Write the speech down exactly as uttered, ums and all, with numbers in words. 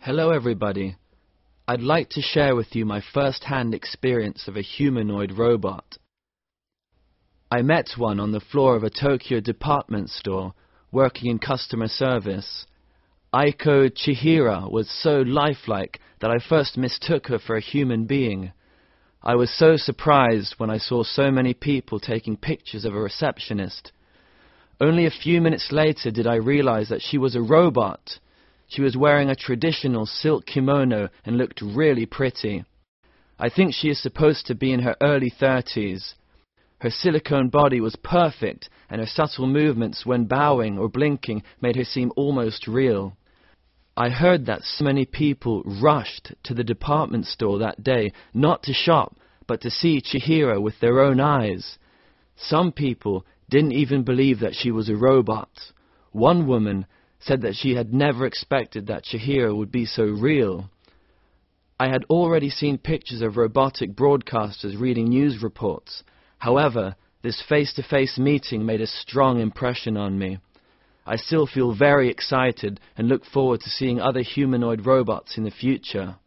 Hello everybody. I'd like to share with you my first-hand experience of a humanoid robot. I met one on the floor of a Tokyo department store, working in customer service. Aiko Chihira was so lifelike that I first mistook her for a human being. I was so surprised when I saw so many people taking pictures of a receptionist. Only a few minutes later did I realize that she was a robot. She was wearing a traditional silk kimono and looked really pretty. I think she is supposed to be in her early thirties. Her silicone body was perfect, and her subtle movements when bowing or blinking made her seem almost real. I heard that so many people rushed to the department store that day, not to shop, but to see Chihira with their own eyes. Some people didn't even believe that she was a robot. One woman said that she had never expected that Chihira would be so real. I had already seen pictures of robotic broadcasters reading news reports. However, this face-to-face meeting made a strong impression on me. I still feel very excited and look forward to seeing other humanoid robots in the future.